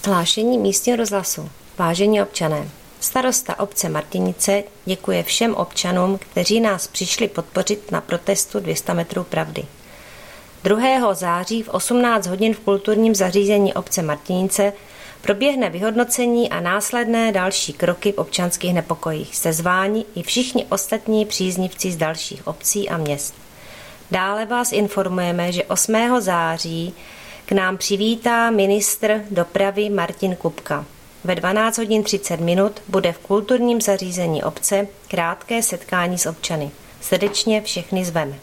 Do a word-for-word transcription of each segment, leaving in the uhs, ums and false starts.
Hlášení místního rozhlasu. Vážení občané, starosta obce Martinice děkuje všem občanům, kteří nás přišli podpořit na protestu dvě stě metrů pravdy. druhého září v osmnáct hodin v kulturním zařízení obce Martinice proběhne vyhodnocení a následné další kroky v občanských nepokojích. Jste zváni i všichni ostatní příznivci z dalších obcí a měst. Dále vás informujeme, že osmého září k nám přivítá ministr dopravy Martin Kupka. Ve dvanáct hodin třicet minut bude v kulturním zařízení obce krátké setkání s občany. Srdečně všechny zveme.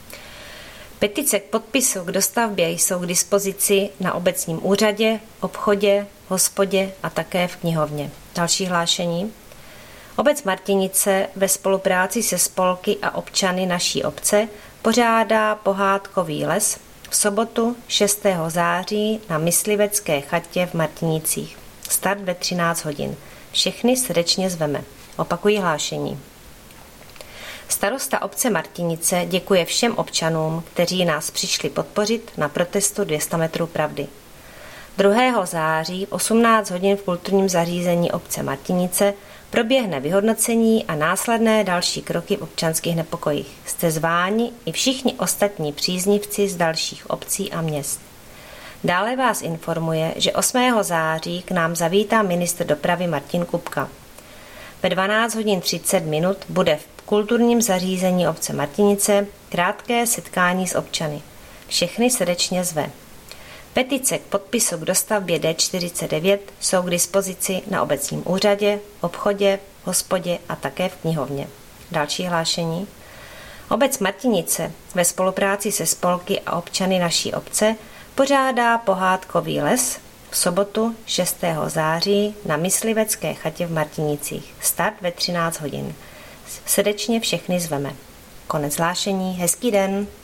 Petice k podpisu k dostavbě jsou k dispozici na obecním úřadě, obchodě, hospodě a také v knihovně. Další hlášení. Obec Martinice ve spolupráci se spolky a občany naší obce pořádá pohádkový les v sobotu šestého září na Myslivecké chatě v Martinicích. Start ve třináct hodin. Všechny srdečně zveme. Opakují hlášení. Starosta obce Martinice děkuje všem občanům, kteří nás přišli podpořit na protestu dvě stě metrů pravdy. druhého září v osmnáct hodin v kulturním zařízení obce Martinice proběhne vyhodnocení a následné další kroky v občanských nepokojích. Jste zváni i všichni ostatní příznivci z dalších obcí a měst. Dále vás informuje, že osmého září k nám zavítá ministr dopravy Martin Kupka. Ve dvanáct hodin třicet minut bude v kulturním zařízení obce Martinice krátké setkání s občany. Všechny srdečně zve. Petice k podpisu k dostavbě D čtyřicet devět jsou k dispozici na obecním úřadě, obchodě, hospodě a také v knihovně. Další hlášení. Obec Martinice ve spolupráci se spolky a občany naší obce pořádá pohádkový les v sobotu šestého září na Myslivecké chatě v Martinicích. Start ve třináct hodin. Srdečně všechny zveme. Konec hlášení. Hezký den.